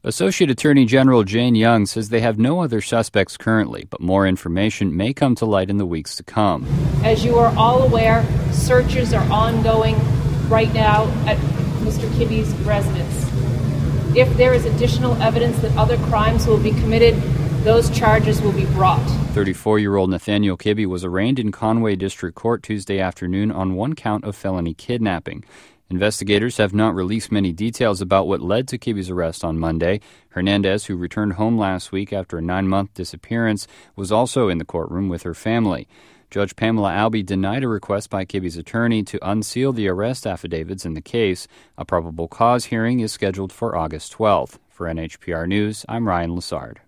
Associate Attorney General Jane Young says they have no other suspects currently, but more information may come to light in the weeks to come. As you are all aware, searches are ongoing right now at Mr. Kibbe's residence. If there is additional evidence that other crimes will be committed, those charges will be brought. 34-year-old Nathaniel Kibbe was arraigned in Conway District Court Tuesday afternoon on one count of felony kidnapping. Investigators have not released many details about what led to Kibbe's arrest on Monday. Hernandez, who returned home last week after a 9-month disappearance, was also in the courtroom with her family. Judge Pamela Albee denied a request by Kibbe's attorney to unseal the arrest affidavits in the case. A probable cause hearing is scheduled for August 12th. For NHPR News, I'm Ryan Lessard.